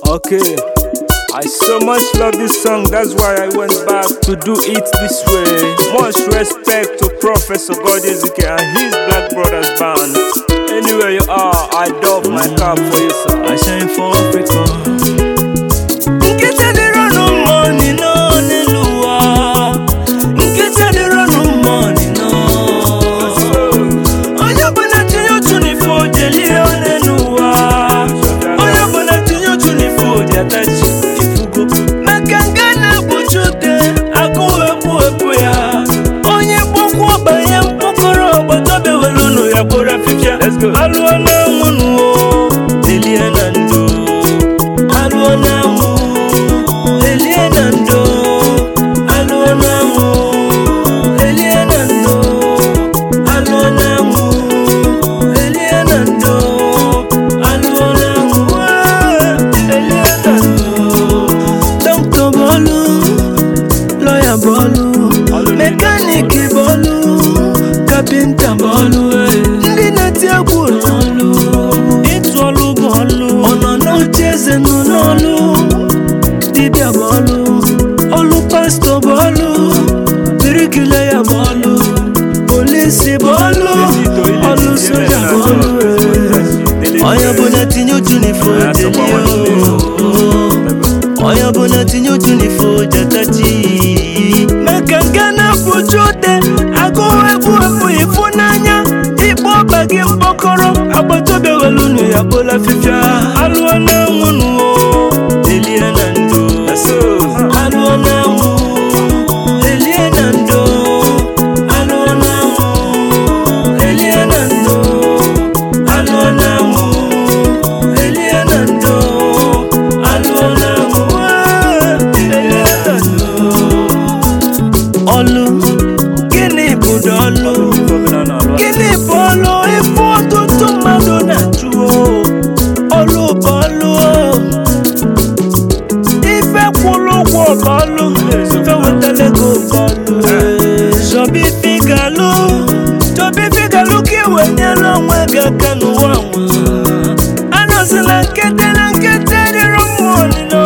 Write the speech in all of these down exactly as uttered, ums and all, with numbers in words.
Okay, I so much love this song, that's why I went back to do it this way. Much respect to Professor Godezike and his Black Brothers band. Anywhere you are, I doff my cap for you, sir. I shine for Africa. Let's go. Alwana munu Eliana ndo Alwana mu Eliana ndo Alwana mu Eliana ndo Alwana mu Eliana ndo Alwana mu Eliana ndo Doctor Bolu Lawyer Bolu Mechanic Bolu Carpenter Bolu Dibia bolu, olu pastor bolu, birikilaya bolu, police bolu, olu soja bolu. Oya bona tinyo tunifo delio, oya bona tinyo tunifo jatati. Makangana puchote, ago ebu ebu ifunanya, ibo bagi mbokoro, abatobe walunu ya bola fifia. Alwana munu. Eliana ndo Alwana mu Eliana ndo Alwana mu Eliana ndo Alwana mu Eliana ndo Alwana mu Eliana ndo Olu Gini budolu Gini bolo Ifo tutu madona chuo Olu bolo Bolu, fe wetele go bolu. Jobi figalo, jobi figalo ki wenye lo mwega kanu wamu. Ano sila kete na kete di romoni no.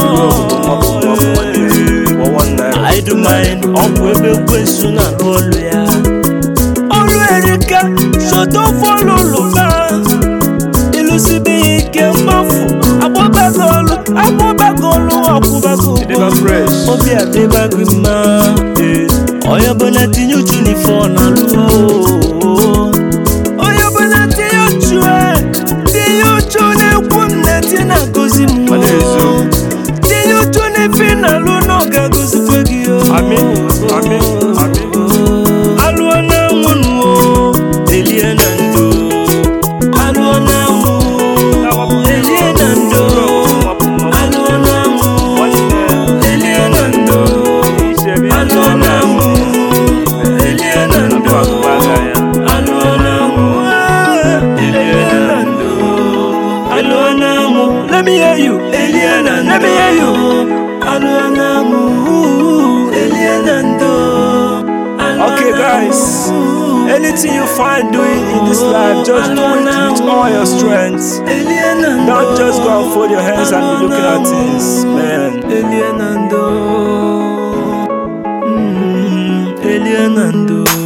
I do mine, opwebe kwesu na bolu ya. Olu erika, soto folo luba. Ilusibi ike mafu, abo bagolu, abo bagolu. Obi abeba grima, oya bona tinyo chuni fona luo. Oya bona tinyo chue, tinyo chune kumne tina gozi mo. Tinyo chune fina luno ga gozi kwegio. Amen, amen, amen. Alwana munu, Eliana ndo. Alwana mu, Eliana ndo. Let me hear you, Eliana. Let me hear you. Alwana mu, Eliana ndo. Okay, guys. Anything you find doing in this life, just do it with all your strength. Don't just go and fold your hands and be looking at things, man. Eliana ndo, Eliana ndo.